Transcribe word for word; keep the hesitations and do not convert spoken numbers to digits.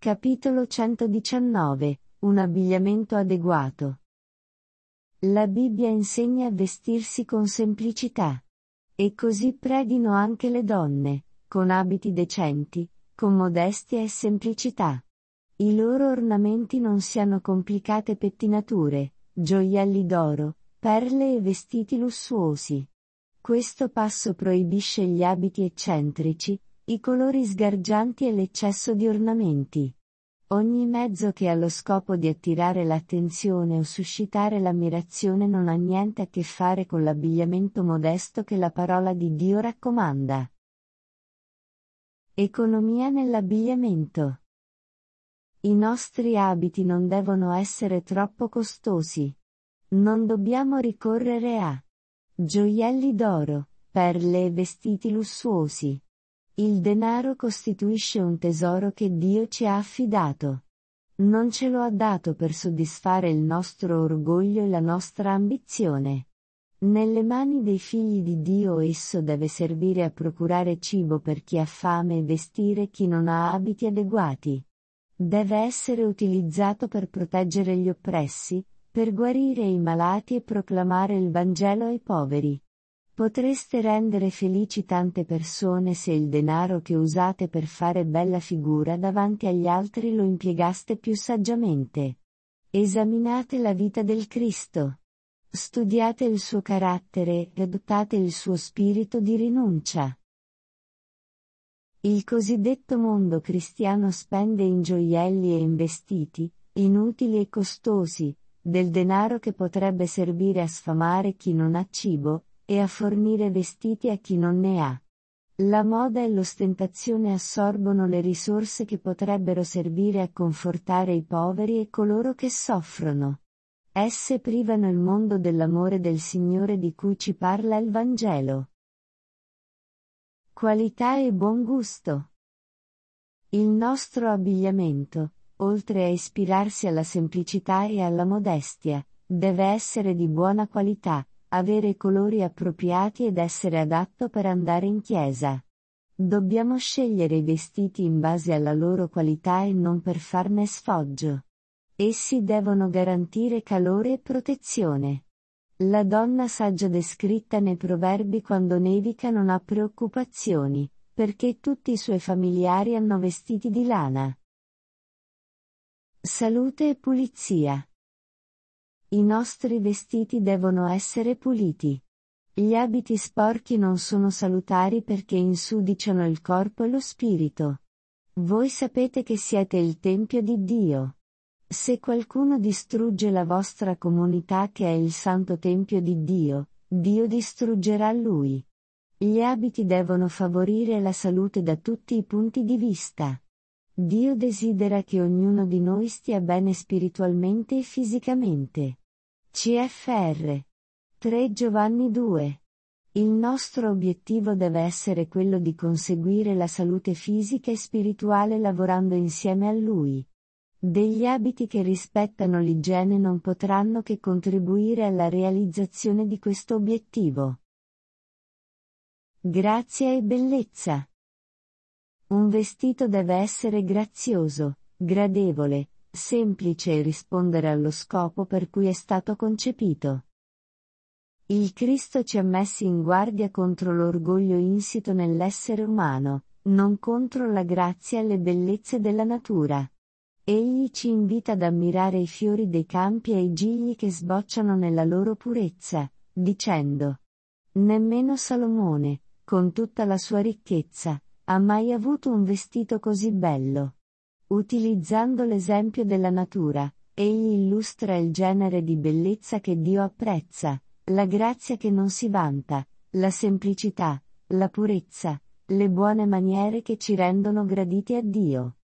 Capitolo centodiciannove. Un abbigliamento adeguato. La Bibbia insegna a vestirsi con semplicità. E così preghino anche le donne, con abiti decenti, con modestia e semplicità. I loro ornamenti non siano complicate pettinature, gioielli d'oro, perle e vestiti lussuosi. Questo passo proibisce gli abiti eccentrici, i colori sgargianti e l'eccesso di ornamenti. Ogni mezzo che ha lo scopo di attirare l'attenzione o suscitare l'ammirazione non ha niente a che fare con l'abbigliamento modesto che la parola di Dio raccomanda. Economia nell'abbigliamento. I nostri abiti non devono essere troppo costosi. Non dobbiamo ricorrere a gioielli d'oro, perle e vestiti lussuosi. Il denaro costituisce un tesoro che Dio ci ha affidato. Non ce lo ha dato per soddisfare il nostro orgoglio e la nostra ambizione. Nelle mani dei figli di Dio esso deve servire a procurare cibo per chi ha fame e vestire chi non ha abiti adeguati. Deve essere utilizzato per proteggere gli oppressi, per guarire i malati e proclamare il Vangelo ai poveri. Potreste rendere felici tante persone se il denaro che usate per fare bella figura davanti agli altri lo impiegaste più saggiamente. Esaminate la vita del Cristo. Studiate il suo carattere e adottate il suo spirito di rinuncia. Il cosiddetto mondo cristiano spende in gioielli e in vestiti, inutili e costosi, del denaro che potrebbe servire a sfamare chi non ha cibo, e a fornire vestiti a chi non ne ha. La moda e l'ostentazione assorbono le risorse che potrebbero servire a confortare i poveri e coloro che soffrono. Esse privano il mondo dell'amore del Signore di cui ci parla il Vangelo. Qualità e buon gusto. Il nostro abbigliamento, oltre a ispirarsi alla semplicità e alla modestia, deve essere di buona qualità, avere colori appropriati ed essere adatto per andare in chiesa. Dobbiamo scegliere i vestiti in base alla loro qualità e non per farne sfoggio. Essi devono garantire calore e protezione. La donna saggia descritta nei proverbi quando nevica non ha preoccupazioni, perché tutti i suoi familiari hanno vestiti di lana. Salute e pulizia. I nostri vestiti devono essere puliti. Gli abiti sporchi non sono salutari perché insudiciano il corpo e lo spirito. Voi sapete che siete il tempio di Dio. Se qualcuno distrugge la vostra comunità che è il santo tempio di Dio, Dio distruggerà lui. Gli abiti devono favorire la salute da tutti i punti di vista. Dio desidera che ognuno di noi stia bene spiritualmente e fisicamente. C F R. tre Giovanni due. Il nostro obiettivo deve essere quello di conseguire la salute fisica e spirituale lavorando insieme a Lui. Degli abiti che rispettano l'igiene non potranno che contribuire alla realizzazione di questo obiettivo. Grazia e bellezza. Un vestito deve essere grazioso, gradevole, semplice e rispondere allo scopo per cui è stato concepito. Il Cristo ci ha messi in guardia contro l'orgoglio insito nell'essere umano, non contro la grazia e le bellezze della natura. Egli ci invita ad ammirare i fiori dei campi e i gigli che sbocciano nella loro purezza, dicendo: nemmeno Salomone, con tutta la sua ricchezza, ha mai avuto un vestito così bello. Utilizzando l'esempio della natura, egli illustra il genere di bellezza che Dio apprezza, la grazia che non si vanta, la semplicità, la purezza, le buone maniere che ci rendono graditi a Dio.